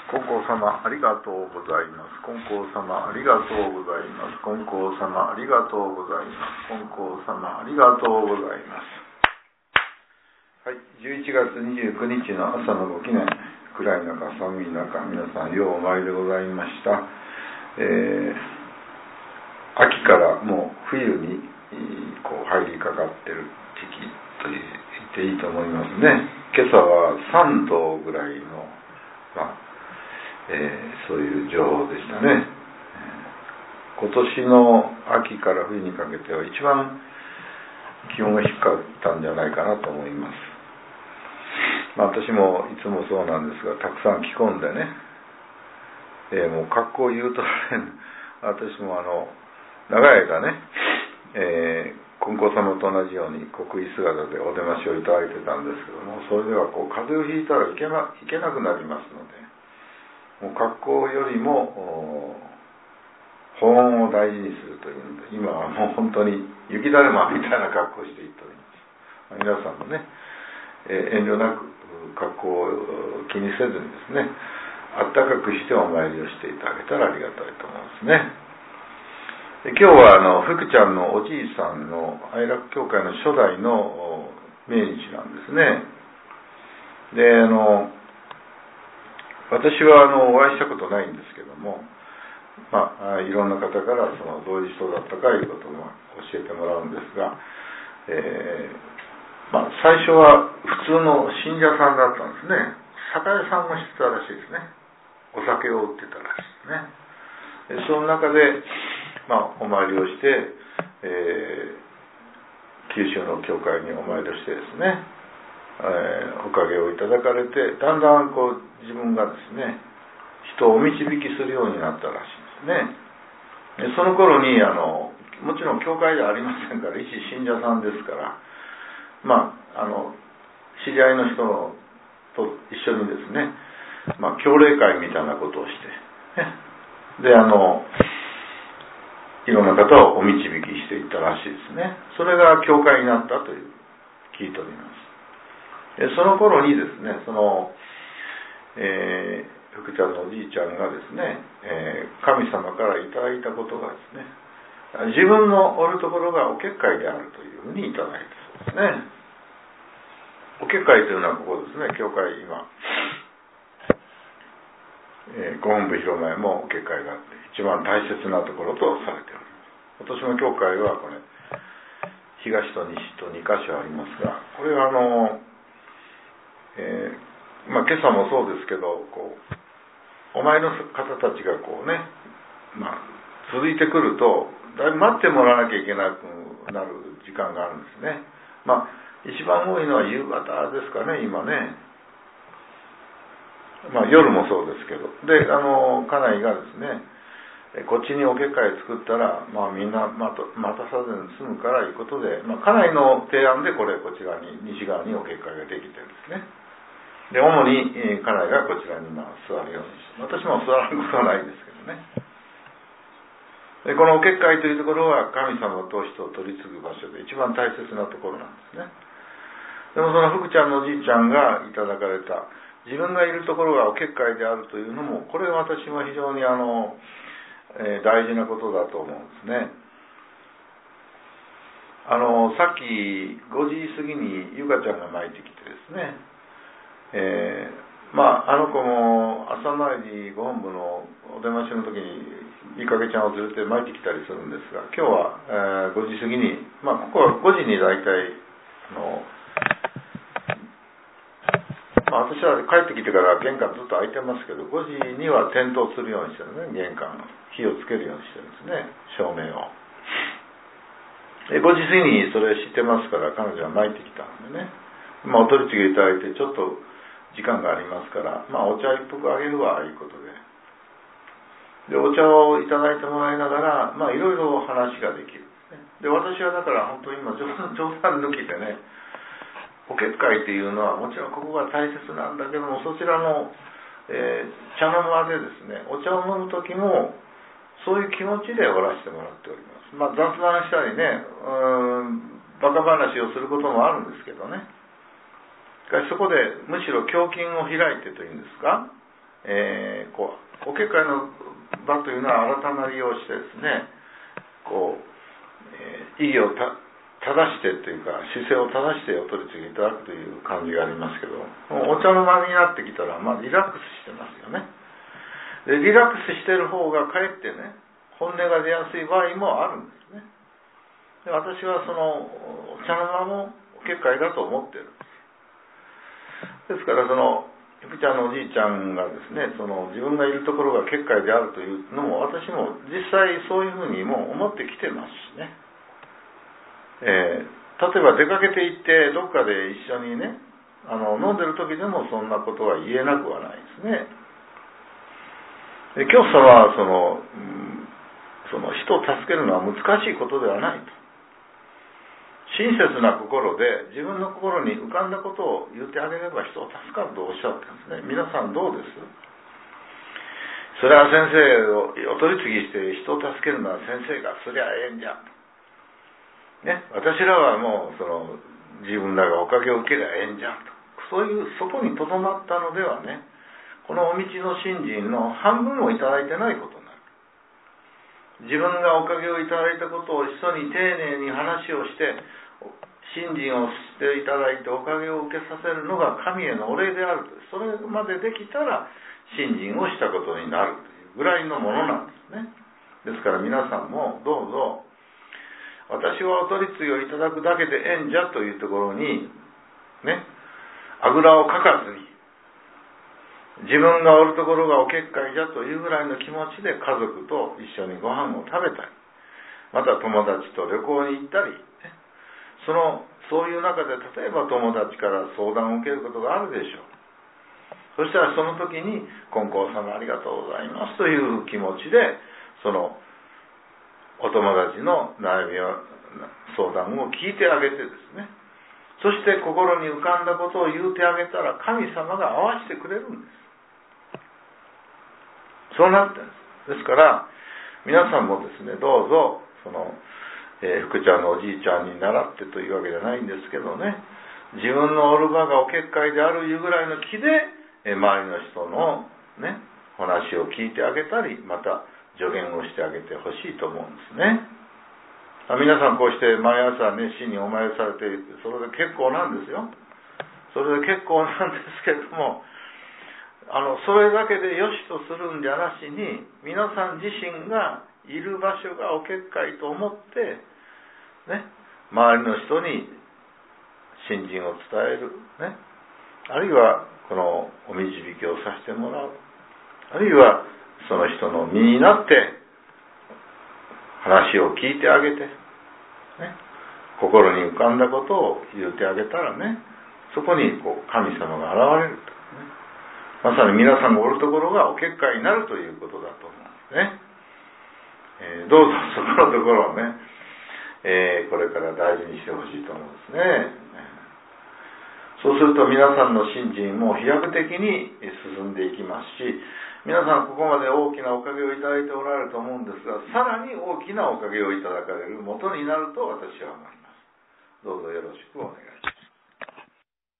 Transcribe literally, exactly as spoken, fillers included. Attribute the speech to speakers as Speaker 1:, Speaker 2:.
Speaker 1: 金光様ありがとうございます。金光様ありがとうございます。金光様ありがとうございます。金光様ありがとうございます。はい、じゅういちがつにじゅうくにちの朝のご記念、暗い中寒い中、皆さんようお参りでございました。えー、秋からもう冬にこう入りかかってる時期と言っていいと思いますね。今朝はさんどぐらいの、まあえー、そういう情報でしたね。今年の秋から冬にかけては一番気温が低かったんじゃないかなと思います。まあ、私もいつもそうなんですが、たくさん着込んでね、えー、もう格好言うと私もあの長い間ね、えー、金光様と同じように国衣姿でお出ましをいただいてたんですけども、それではこう風邪をひいたらいけな、いけなくなりますので、もう格好よりも保温を大事にするというので、今はもう本当に雪だるまみたいな格好をしていっております。皆さんもね、えー、遠慮なく格好を気にせずにですね、あったかくしてお参りをしていただけたらありがたいと思いますね。で今日はあの福ちゃんのおじいさんの愛楽教会の初代の命日なんですね。であの私はあのお会いしたことないんですけども、まあ、いろんな方からそのどういう人だったかいうことを教えてもらうんですが、えーまあ、最初は普通の信者さんだったんですね。酒屋さんもしてたらしいですね。お酒を売ってたらしいですね。でその中で、まあ、お参りをして、えー、九州の教会にお参りをしてですね、えー、おかげをいただかれて、だんだんこう自分がですね、人をお導きするようになったらしいですね。でその頃にあのもちろん教会ではありませんから、一信者さんですから、まああの知り合いの人と一緒にですね、まあ教例会みたいなことをして、ね、であのいろんな方をお導きしていったらしいですね。それが教会になったという聞いております。でその頃にですね、その、えー、福ちゃんのおじいちゃんがですね、えー、神様からいただいたことがですね、自分のおるところがお結界であるというふうにいただいたそうですね。お結界というのはここですね、教会今、えー、ご本部広前もお結界があって、一番大切なところとされております。私の教会はこれ、東と西とにかしょありますが、これはあの、えー、まあ今朝もそうですけど、こう、お前の方たちがこうね、まあ、続いてくると、だいぶ待ってもらわなきゃいけなくなる時間があるんですね。まあ一番多いのは夕方ですかね、今ね。まあ夜もそうですけど。で、あの、家内がですね、こっちにお結界作ったら、まあみんな待たさずに済むからいうことで、まあ家内の提案でこれ、こちらに、西側にお結界ができてるんですね。で、主に家内がこちらにまあ座るようにして、私も座ることはないんですけどね。でこのお結界というところは神様と人を取り継ぐ場所で一番大切なところなんですね。でもその福ちゃんのおじいちゃんがいただかれた自分がいるところがお結界であるというのも、これは私も非常にあの、えー、大事なことだと思うんですね。あのさっきごじ過ぎにゆかちゃんが参ってきてですね、えー、まああの子も朝参りご本部のお出ましの時にいいかげちゃんを連れて参ってきたりするんですが、今日は、えー、ごじ過ぎに、まあここはごじに大体あのまあ、私は帰ってきてから玄関ずっと開いてますけど、ごじには点灯するようにしてるね、玄関の火をつけるようにしてるんですね、照明を。でごじ過ぎにそれ知ってますから、彼女は参ってきたんでね、まあ、お取り次ぎいただいてちょっと時間がありますから、まあ、お茶一服あげるわ、いうことで。で、お茶をいただいてもらいながら、まあ、いろいろ話ができる。で、私はだから本当に今、冗談抜きでね、お結界というのはもちろんここが大切なんだけども、そちらの、えー、茶の間でですね、お茶を飲む時もそういう気持ちでおらせてもらっております。まあ雑談したりね、うーんバカ話をすることもあるんですけどね、しかしそこでむしろ胸襟を開いてというんですか、 えー、こうお結界の場というのは改まりをしてですね、こう、えー、意義をた正してというか姿勢を正してお取り次ぎいただくという感じがありますけど、お茶の間になってきたら、まあ、リラックスしてますよね。でリラックスしている方がかえってね、本音が出やすい場合もあるんですね。で私はそのお茶の間もお結界だと思ってるんです。ですからそのゆきちゃんのおじいちゃんがですね、その自分がいるところが結界であるというのも私も実際そういうふうにも思ってきてますしね。えー、例えば出かけて行ってどっかで一緒にね、あの飲んでる時でもそんなことは言えなくはないですね。で教祖はその、うん、その人を助けるのは難しいことではないと、親切な心で自分の心に浮かんだことを言ってあげれば人を助かるとおっしゃってるんですね。皆さんどうです？それは先生をお取り次ぎして人を助けるのは先生がすりゃええんじゃとね、私らはもうその自分らがおかげを受けりゃええんじゃんと、そういうそこにとどまったのではね、このお道の信心の半分をいただいてないことになる。自分がおかげをいただいたことを人に丁寧に話をして信心をしていただいておかげを受けさせるのが神へのお礼であると、それまでできたら信心をしたことになるというぐらいのものなんですね。ですから皆さんもどうぞ、私はお取り次ぎをいただくだけでええんじゃというところにね、あぐらをかかずに、自分がおるところがお結界じゃというぐらいの気持ちで家族と一緒にご飯を食べたり、また友達と旅行に行ったり、ね、そのそういう中で例えば友達から相談を受けることがあるでしょう。そしたらその時に金光様ありがとうございますという気持ちで、そのお友達の悩みや相談を聞いてあげてですね、そして心に浮かんだことを言うてあげたら神様が合わせてくれるんです。そうなってるんです。ですから皆さんもですね、どうぞその、えー、福ちゃんのおじいちゃんに習ってというわけじゃないんですけどね、自分のおる場がお結界であるいうぐらいの気で、えー、周りの人のね話を聞いてあげたり、また助言をしてあげてほしいと思うんですね。皆さんこうして毎朝熱心にお参りされている、それで結構なんですよ。それで結構なんですけれども、あのそれだけでよしとするんじゃなしに、皆さん自身がいる場所がお結界と思ってね、周りの人に信心を伝えるね、あるいはこのお導きをさせてもらう、あるいはその人の身になって話を聞いてあげて、ね、心に浮かんだことを言ってあげたらね、そこにこう神様が現れると、ね、まさに皆さんがおるところがお結界になるということだと思うんですね。えー、どうぞそこのところをね、えー、これから大事にしてほしいと思うんですね。そうすると皆さんの信心も飛躍的に進んでいきますし、皆さんここまで大きなおかげをいただいておられると思うんですが、さらに大きなおかげをいただかれる元になると私は思います。どうぞよろしくお願いします。